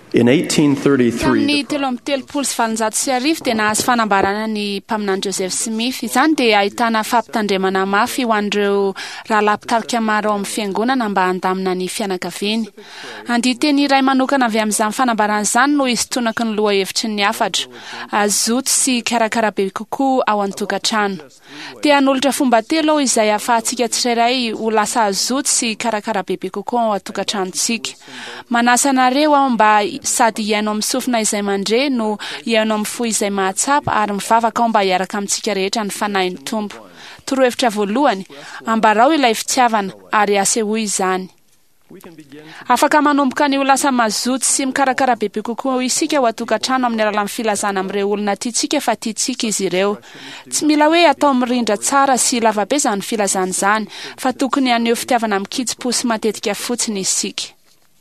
In 1833, tamin'ny 1730 dia nahazo fanambarana ny mpaminany Joseph Smith. Izany dia ahitana fampitandremana mafy ho an'ireo rahalapitarika maro amin'ny fiangonana mba handamina ny fianakaviany. Anditeny iray manokana avy amin'izany fanambarana izany no isotonaky ny loha hevitry ny afatra, azoto sy karakara be kokoa ao an-tokantrano. Dia hanolotra fomba telo izay ahafahantsika tsirairay ho lasa azoto sy karakara bebe kokoa ao an-tokantranontsika. Manasa anareo aho mba sady hiaino amin'ny sofina izay mandre no hiaino amin'ny fo izay mahatsapa ary mivavaka ao mba hiaraka amintsika rehetra ny fanahin'ny Tompo. Torohevitra voalohany, ambarao ilay fitiavana ary asehoy izany. Afaka manomboka ny ho lasa mazoto sy mikarakara bebe kokoa isika ao an-tokantrano amin'ny alalan'ny filazana amin'ireo olona tiatsika fa tiatsika izy ireo. Tsy mila hoe atao mirindra tsara sy lavabe izany filazana izany, fa tokony haneho fitiavana mikitsy-po sy matetika fotsiny isika.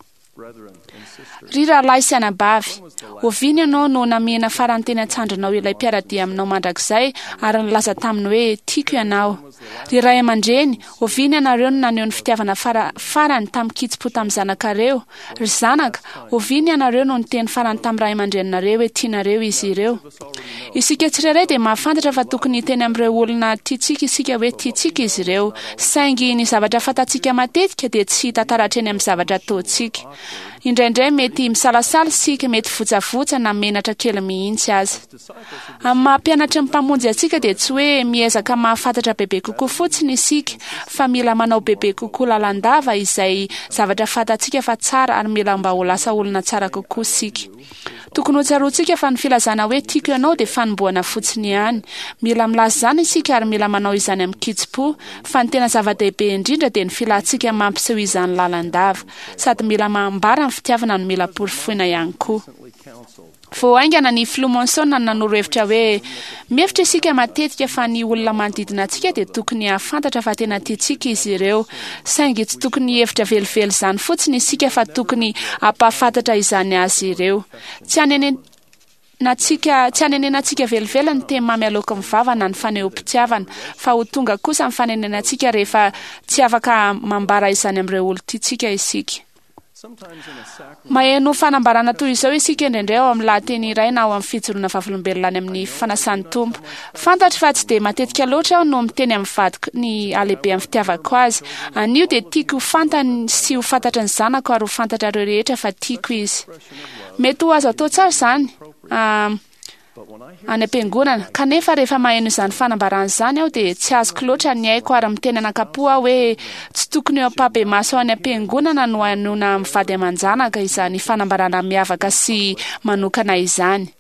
Ry rahalahy sy anabavy, oviny ianao no namihana farany teny an-tsandrinao ilay mpiaradia aminao mandrakizay ary nilaza taminy hoe tiako ianao. Ry ray aman-dreny, oviny ianareo no naneho ny fitiavana farany tamin'ny kitsi-po tamin'ny zanakareo. Ry zanaka, oviny ianareo no niteny farany tamin'ny ray aman-drenareo hoe tianareo izy ireo. Isika tsirairay dia mahafantatra fa tokony teny amin'ireo olona tiatsika isika hoe tiatsika izy ireo, saingy ny zavatra fantatsika matetika dia tsy hita taratra eny amin'ny zavatra ataontsika. Indraindray mety misalasala isika, mety votsavotsana na menatra kely mihitsy aza. Amin'ny mampianatra ny mpamonjy antsika dia tsy hoe miezaka mahafantatra bebe kokoa fotsiny isika, fa mila manao bebe kokoa lalandava izay zavatra fantatsika fa tsara ary mila mba ho lasa olona tsara kokoa isika. Tokony ho tsaroantsika fa ny filazana hoe tiako ianao dia fanomboana fotsiny ihany. Mila milaza izany isika ary mila manao izany amin'ny kitsi-po, fa ny tena zava-dehibe indrindra dia ny filatsika mampiseho izany lalandava, sady mila mahambara ny fitiavana no mila porofoina ihany koa. Voaingana ny Filomonson nanoro hevitra hoe mihevitra isika matetika fa ny olona manodidina antsika dia tokony hahafantatra fa tena tiatsika izy ireo, saingy tsy tokony hevitra velively izany fotsiny isika fa tokony hampahafantatra izany azy ireo. Tsy hanenenantsika velively ny teny mamy aloka mivavana ny fanehom-pitiavana, fa ho tonga kosa ny fanenenantsika rehefa tsy afaka mambara izany amin'ireo olo tiatsika isika. Maheno fanambarana toy izao isika indraindray ao amin'ny lahateny iray na ao amin'ny fijoroana vavolombelona any amin'ny fanasan'ny Tompo. Fantatra fa tsy dia matetika loatra aho no miteny amin'ny vadiko ny alehibe amin'ny fitiavako azy. Anio dia tiako ho fantany sy ho fantatra ny zanako ary ho fantatra ireo rehetra fa tiako izy. Mety ho azo atao tsara izany any am-piangonana, kanefa rehefa maheno izany fanambarana izany aho dia tsy azoko loatra ny aiko ary miteny anakapoha hoe tsy tokony eo ampabe maso any am-piangonana no hanoina mivady aman-janaka izany fanambarana miavaka sy manokana izany.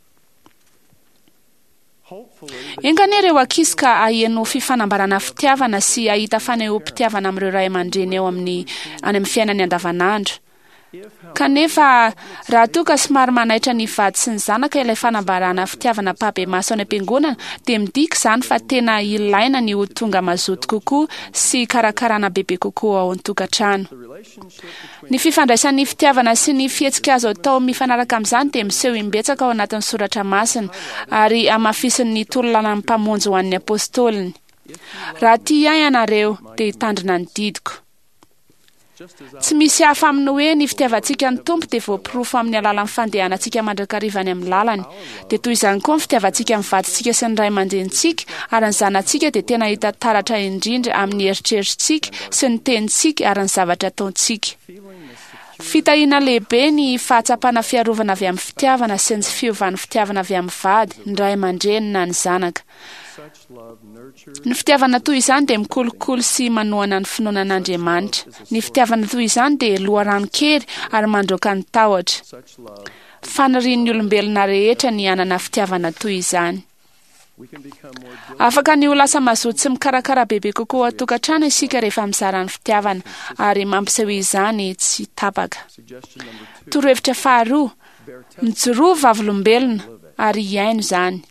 Engany ireo ankizy ka aheno fifanambarana fitiavana sy ahita fanehom-pitiavana amin'ireo ray aman-dreny eo any amin'ny fiainany andavanandro. Kanefa raha toa ka somary manaitra ny vady sy ny zanaka ilay fanambarana fitiavana mpabe maso any am-piangonana dia midika izany fa tena ilaina ny ho tonga mazoto kokoa sy karakarana bebe kokoa ao an-tokantrano. Ny fifandraisan'ny fitiavana sy ny fihetsika azo atao mifanaraka amin'izany dia miseho imbetsaka ao anatin'ny soratra masina ary amafisin'ny tololalàn'ny mpamonjy ho an'ny apôstoliny. Raha tia ahy ianareo dia hitandrina ny didiko. Tsy misy hafa amin'ny hoe ny fitiavantsika ny Tompo dia voapirofo amin'ny alalan'ny fandehanantsika mandrakariva any amin'ny lalany. Dia toy izany koa ny fitiavantsika ny vadintsika sy ny ray aman-drenitsika ary ny zanantsika dia tena hita taratra indrindra amin'ny eritreritrintsika sy ny tenintsika ary ny zavatra ataontsika. Fitahiana lehibe ny fahatsapana fiarovana avy amin'ny fitiavana sy ny fiovan'ny fitiavana avy amin'ny vady, ny ray aman-dreny na ny zanaka. Ny fitiavana toy izany dia mikolokolo sy manohana ny finoanan'Andriamanitra. Ny fitiavana toy izany dia loharano kely ary mandroaka ny tahotra. Fanirian'ny olombelona rehetra ny anana fitiavana toy izany. Afaka ny ho lasa mazoto sy mikarakara bebe kokoa an-tokantrano isika rehefa mizara ny fitiavana ary mampiseho izany tsy tapaka. Torohevitra faharoa, mijoroa vavolombelona ary hiaino izany.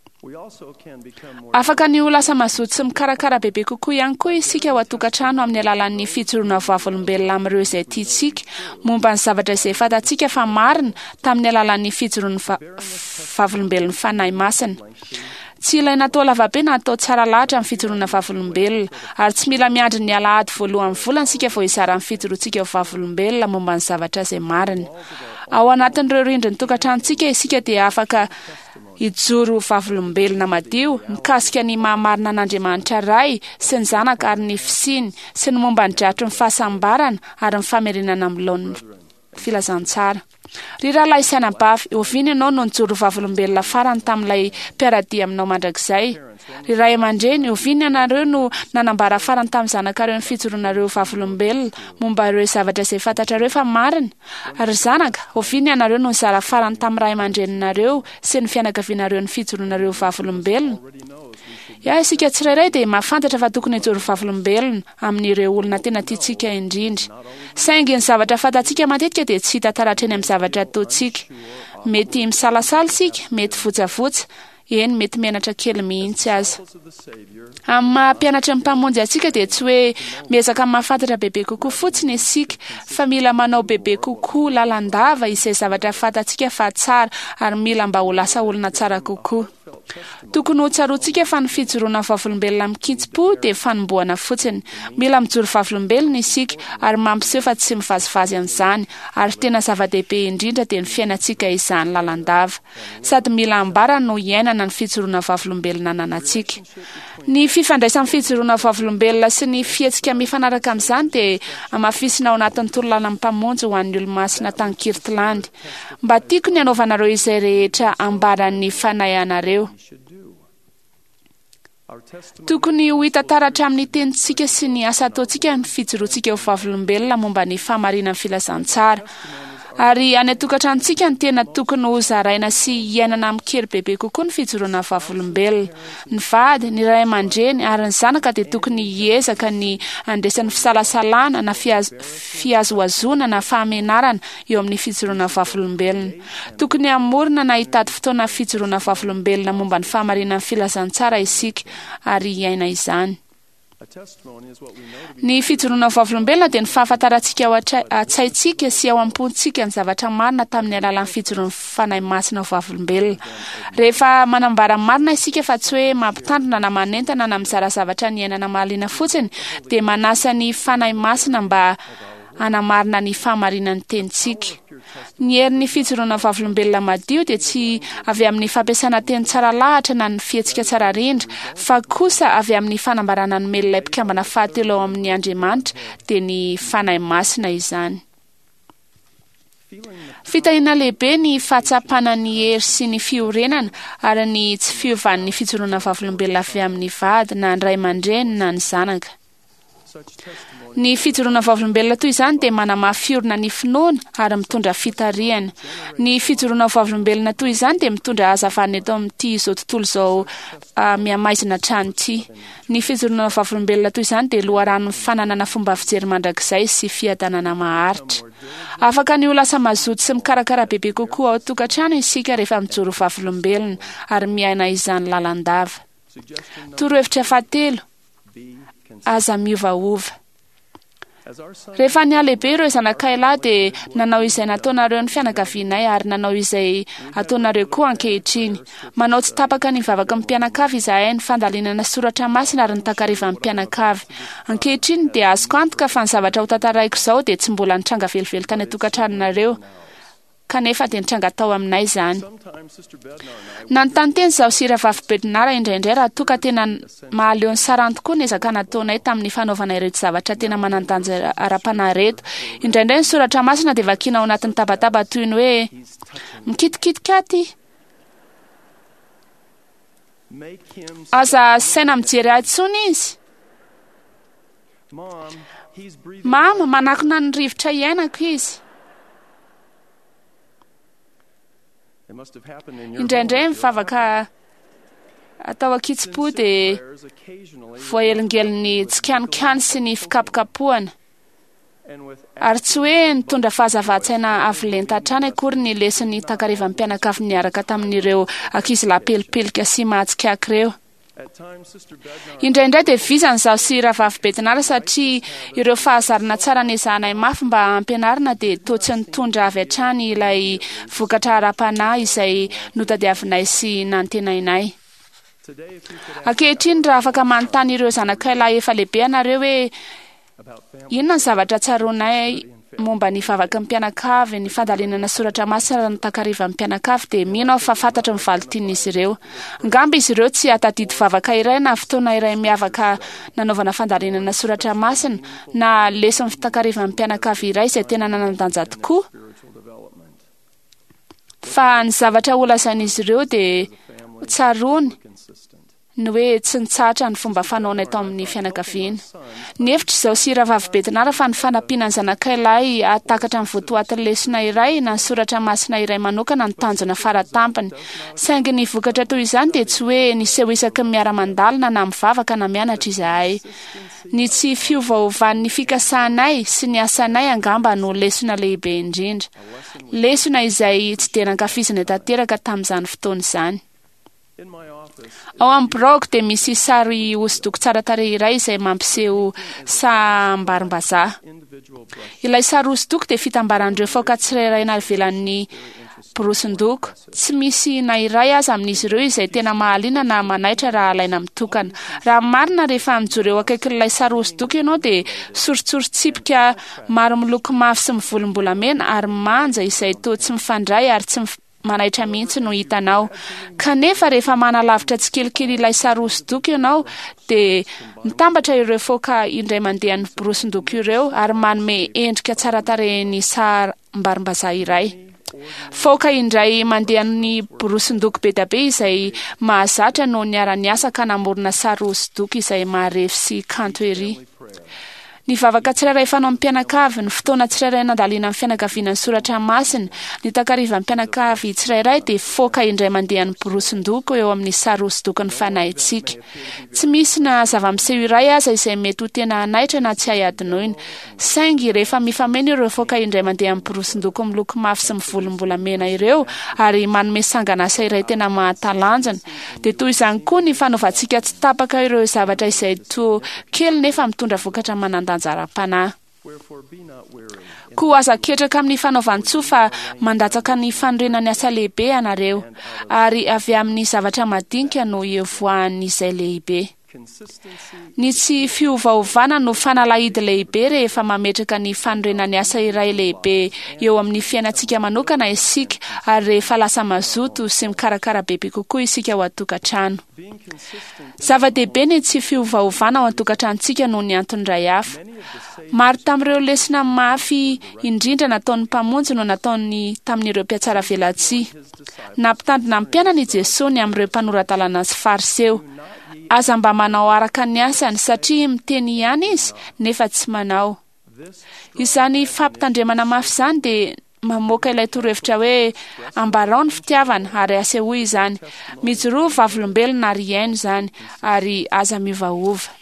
Afaka ny ho lasa mazoto sy mikarakara bebe kokoa ihany koa isika ao an-tokantrano amin'ny alalan'ny fijoroana vavolombelona amin'ireo izay tiatsika, momba ny zavatra izay fantatsika fa marina tamin'ny alalan'ny fijoroana vavolombelona fanahy masina. Tsy ilaina atao lavabe na atao tsara lahatra amin'ny fijoroana vavolombelona ary tsy mila miandry ny alahady voalohan'ny volana sika vao hizara ny fijoroantsika vavolombelona momba ny zavatra izay marina. ao anatin'ireo rindriny tokantrantsika isika dia afaka ijoro vavolombelona madio mikasika ny mahamarina an'Andriamanitra ray sy ny zanaka ary ny fisiny sy ny momba ny dratry ny fahasambarana ary ny famerenana amin'laon'ny filazantsara. Ry rahalahy sy anabavy, oviny ianao no nijoro vavolombelona farany tamin'ilay mpiaradia aminao mandrakizay. Ry ray aman-dreny, oviny ianareo no nanambara farany tamin'ny zanakareo ny fijoroanareo vavolombelona momba ireo zavatra izay fantatrareo fa marina. Ary zanaka, oviny ianareo no nizara farany tamin'ny ray aman-dreninareo sy ny fianakavianareo ny fijoroanareo vavolombelona. Isika tsirairay dia mahafantatra fa tokony hijoro vavolombelona amin'ireo olona tena tiantsika indrindra. Saingy ny zavatra fantatsika matetika dia tsy hita taratra eny amin'ny zavatra ataontsika. Mety misalasala isika, mety votsavotsy, eny mety mianatra kely mihitsy aza. Amin'ny mampianatra ny mpamonjy antsika dia tsy hoe miezaka mahafantatra bebe kokoa fotsiny isika, fa mila manao bebe kokoa lalandava izay zavatra fantatsika fa tsara ary mila mba ho lasa olona tsara kokoa. Tokony ho tsaroantsika fa ny fijoroana vavolombelona mikitsim-po dia fanomboana fotsiny. Mila mijoro vavolombelona isika ary mampiseho fa tsy mivazivazy an'izany ary tena zava-dehibe indrindra dia ny fiainantsika izany lalandava. Sady mila ambarana no iainana ny fijoroana vavolombelona ananantsika. Ny fifandraisan'ny fijoroana vavolombelona sy ny fihetsika mifanaraka amin'izany dia amafisina ao anatin'ny tololana mpamonjy ho an'ny olo-masina tany Kirtland. Mba tiako ny anaovanareo izay rehetra ambaran'ny fanahinareo. Tokony ho hita taratra amin'ny tenintsika sy ny asa ataontsika ny fijoroantsika ho vavolombelona momba ny fahamarinan'ny filazantsara. Ary any atokantrantsika ny tena tokony ho zaraina sy iainana amin'ny kely bebe kokoa ny fijoroana vavolombelona. Ny vady, ny ray aman-dreny ary ny zanaka dia tokony hiezaka ny andraisan'ny fisalasalana na fihazoazona na fahamenarana eo amin'ny fijoroana vavolombelona. Tokony hamorona na hitady fotoana fijoroana vavolombelona momba ny fahamarinan'ny filazantsara isika ary iaina izany. Ny fijoroana vavolombelona dia ny fahafantarantsika ao an-tsaintsika sy ao am-pontsika ny zavatra marina tamin'ny alalan'ny fijoroana fanahy masina vavolombelona. Rehefa manambara marina isika fa tsy hoe mampitandrina na manentana na mizara zavatra ny iainana mahaliana fotsiny dia manasa ny fanahy masina mba hanamarina ny fahamarinan'ny tenintsika. Ny herin'ny fijoroana vavolombelona madio dia tsy avy amin'ny fampiasana teny tsara lahatra na ny fihetsika tsara rindra, fa kosa avy amin'ny fanambarana ny melon'ilay mpikambana fahatelo ao amin'ny Andriamanitra dia ny fanahy masina izany. Fitahiana lehibe ny fahatsapana ny hery sy ny fiorenana ary ny tsy fiovan'ny fijoroana vavolombelona avy amin'ny vady na ny ray aman-dreny na ny zanaka. Ny fijoroana vavolombelona toy izany dia manamafiorina ny finoana ary mitondra fitariana. Ny fijoroana vavolombelona toy izany dia mitondra hazavana eto amin'ity izao tontolo izao miamaizina trano ity. Ny fijoroana vavolombelona toy izany dia loharanon'ny fananana fomba fijery mandrakizay sy fiadanana maharitra. Afaka ny ho lasa mazoto sy mikarakara bebe kokoa ao tokantrano isika rehefa mijoro vavolombelona ary miaina izany lalandava. Torohevitra fahatelo, aza miovaova. Rehefa nialehibe ireo zanakailahy dia nanao izay nataonareo ny fianakavianay ary nanao izay ataonareo koa ankehitriny. Manao tsy tapaka ny vavaka ny mpianakavy izahay ny fandalinana soratra masina ary ny takarivan'ny mpianakavy. Ankehitriny dia azoko antoka fa ny zavatra ho tantaraiko izao dia tsy mbola nitranga velively tany atokantranonareo, kanefa dia nitranga tao aminay izany. Nanontany teny izaho sy Ravavy Bedinara indraindray raha toka tena mahaleo ny sarany tokoa ny ezaka nataonay tamin'ny fanaovana ireto zavatra tena manandanja ara-panahy reto. Indraindray ny soratra masina dia vakiana ao anatin'ny tabataba toy ny hoe mikitikitikati. Aza saina mijery atsony izy. Mama, manakona ny rivotra iainako izy. Indraindray mivavaka atao akitsi-po dia voahelingelin'ny tsikanikany sy ny fikapokapohana. Ary tsy hoe nitondra fahazavatsana avolenta hatrany akory ny lesin'ny takarivan'ny mpianakavy niaraka tamin'ireo ankizilahy pelipelika sy mahantsikaka ireo. Indraindray dia vizana izaho sy Ravavy Bedinara satria ireo fahazarana tsara nezahanay mafy mba ampianarina dia toa tsy nitondra avy hatrany ilay vokatra ara-panahy izay notadiavinay sy nantenainay. Ankehitriny raha afaka manontany ireo zanakailahy efa lehibe anareo hoe inona ny zavatra tsaroanay momba ny vavaka amin'ny mpianakavy ny fandalinana soratra masina raha nitakariva amin'ny mpianakavy dia mino aho fa fantatra ny valitian'izy ireo. Angamba izy ireo tsy atadidy vavaka iray na fotoana iray miavaka nanaovana fandalinana soratra masina na leso ny fitakariva amin'ny mpianakavy iray izay tena nanandanja tokoa. Fa ny zavatra olazain'izy ireo dia tsaroany ny hoe tsy nitsatra ny fomba fanaony atao amin'ny fianakaviana. Ny hevitra izao sy Ravavy Betinara fa ny fanampiana ny zanakailahy atakatra ny votoatin'ny lesona iray na soratra masina iray manokana ny tanjona faratampany. Saingy ny vokatra toy izany dia tsy hoe niseho isaky ny miara-mandalina na mivavaka na mianatra izahay. Ny tsy fiovaovan'ny fikasahanay sy ny asanay angamba no lesona lehibe indrindra. Lesona izay tsy dia nankafizina tanteraka tamin'izany fotoana izany. Ao amin'ny blog dia misy sary hosodoko tsara tarehy iray izay mampiseho sambarim-bazaha. Ilay sary hosodoko dia fitambaran'ireo foka tsirairay ivelan'ny borosindoko. Tsy misy na iray aza amin'izy ireo izay tena mahaliana na manaitra raha alaina mitokana. Raha marina rehefa mijoro eo akaikin'ilay sary hosodoko ianao dia soritsoritsipika maro miloko mavo sy mivolombolamena ary manja izay toa tsy mifandray ary tsy manaitra mihitsy no hitanao. Kanefa rehefa manalavitra tsikelikely ilay sary hosodoko ianao dia mitambatra ireo foka indray mandeha ny borosindoko ireo ary manome endrika tsara tarehin'ny sambarim-bazaha iray. Foka indray mandeha ny borosindoko be dia be izay mahazatra no niara-ny asa ka namorona sary hosodoko izay maharefy sy kanto ery. Ny vavaka tsirairay fanao amin'ny mpianakavy, ny fotoana tsirairay nandaliana amin'ny fianakaviana ny soratra masina, ny takariva amin'ny mpianakavy tsirairay dia foka indray mandeha ny borosindoko eo amin'ny sary hosodoko ny fanahintsika. Tsy misy na zava-miseho iray aza izay mety ho tena hanaitra na tsy hay-adinoina. Saingy rehefa mifameno ireo foka indray mandeha amin'ny borosindoko miloko mavo sy mivolombolamena ireo ary manome sangan'asa iray tena mahatalanjana, dia toy izany koa ny fanaovantsika tsy tapaka ireo zavatra izay toa kely nefa mitondra vokatra manandanjaram-panahy. Koa aza ketraka amin'ny fanaovantsoa fa mandatsaka ny fanorenany asa lehibe ianareo ary avy amin'ny zavatra madinika no ievohan'izay lehibe. Ny tsy fiovaovana no fanalahidy lehibe rehefa mametraka ny fanorenany asa iray lehibe eo amin'ny fiainantsika manokana isika ary rehefa lasa mazoto sy mikarakara bebe kokoa isika ao an-tokantrano. Zava-dehibe ny tsy fiovaovana ao an-tokantranontsika noho ny antony hafa. Maro tamin'ireo lesona mafy indrindra nataon'ny mpamonjy no nataony tamin'ireo mpiatsara velatsia. Nampitandrina amin'ny mpianany Jesosy amin'ireo mpanoradalana sy fariseo. Aza mba manao araka ny asany satria miteny ihany izy nefa tsy manao. Izany fampitandremana mafy izany dia mamoaka ilay torohevitra hoe ambarao ny fitiavana ary asehoy izany. Mijoroa vavolombelona ary iaino izany ary aza miovaova.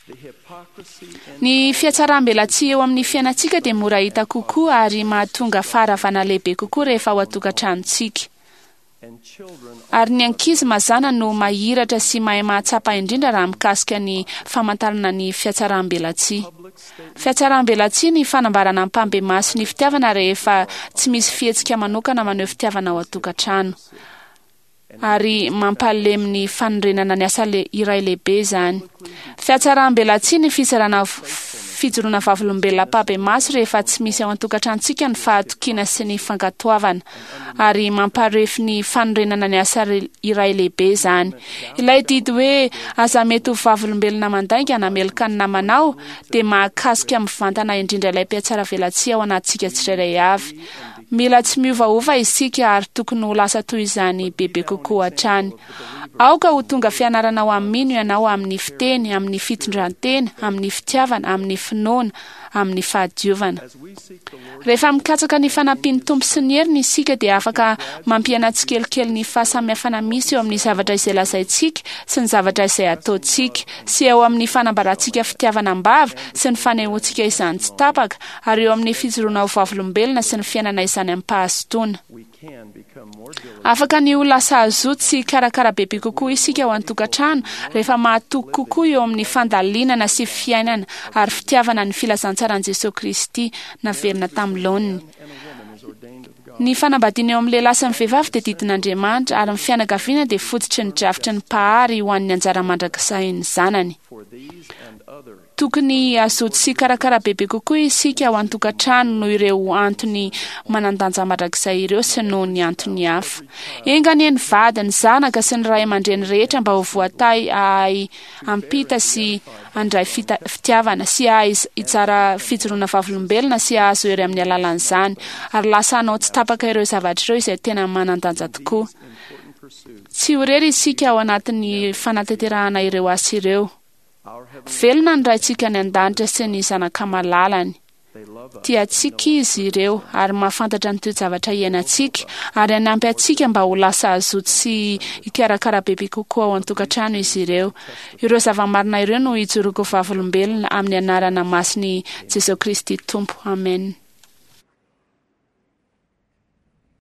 Ny fiatsaram-belatsia eo amin'ny fiainantsika dia mora hita kokoa ary mahatonga faharavana lehibe kokoa rehefa ao an-tokantranontsika. Ary ny ankizy mazana no mahiratra sy mahay mahatsapa indrindra raha mikasika ny famantarana ny fiatsaram-belatsia. Fiatsaram-belatsia ny fanambarana mpambe maso ny fitiavana rehefa tsy misy fihetsika manokana maneho fitiavana ao an-tokantrano. Ary mampalemy ny fanorenana ny asa iray lehibe izany. Fiatsaram-belatsia ny fijoroana vavolombelona mpambe maso rehefa tsy misy ao an-tokantranontsika ny fahatokiana sy ny fankatoavana ary mamparefy ny fanorenana ny asa iray lehibe izany. Ilay didy hoe aza mety ho vavolombelona mandainga namelaka ny namanao dia mahakasika mivantana indrindra ilay mpiatsara velatsia ao anatintsika tsirairay avy. Mila tsy miovaova isika ary tokony ho lasa toy izany bebe kokoa hatrany. Aoka ho tonga fianarana ao amin'ny ianao amin'ny fiteny, amin'ny fitondrantena, amin'ny fitiavana, amin'ny finoana, amin'ny fahadiovana. Rehefa mikatsaka ny fanampian'ny tompo sy ny heriny isika dia afaka mampiana tsikelikely ny fahasamihafana misy eo amin'ny zavatra izay lazaintsika sy ny zavatra izay ataontsika sy eo amin'ny fanambarantsika fitiavana am-bava sy ny fanehoantsika izany tsy tapaka ary eo amin'ny fijoroana ho vavolombelona sy ny fiainana izany amin'ny pahasotoana. Afaka ny ho lasa azoto sy karakara bebe kokoa isika ao an-tokantrano rehefa mahatoky kokoa eo amin'ny fandalinana sy fiainana ary fitiavana ny filazantsaran'i Jesosy Kristy naverina tamin'iloniny. Ny fanambadiana eo amin'ny lehilahy sy ny vehivavy dia didin'Andriamanitra ary ny fianakaviana dia fototry ny drafitry ny pahary ho an'ny anjara mandrakizay ny zanany. tokony azoto sy karakara bebe kokoa isika ao an-tokantrano no ireo antony manandanja mandrakizay ireo sy no ny antony hafa. Engany ny vady, ny zanaka sy ny ray aman-dreny rehetra mba ho voatay ahay ampita sy andray fitiavana sy ahay hitsara fijoroana vavolombelona sy ahazo ery amin'ny alalan'izany, ary lasa anao tsy tapaka ireo zavatra ireo izay tena manandanja tokoa. Tsy horery isika ao anatin'ny fanateterahana ireo asa ireo. Velona ny raintsika ny an-danitra sy ny zanakamalalany. Tiantsika izy ireo ary mahafantatra ny toe-javatra iainantsika ary hanampy antsika mba ho lasa azoto sy hikarakara bebe kokoa ao an-tokantrano izy ireo. Ireo zava-marina ireo no hijoroako vavolombelona amin'ny anarana masiny Jesosy Kristy Tompo. Amen.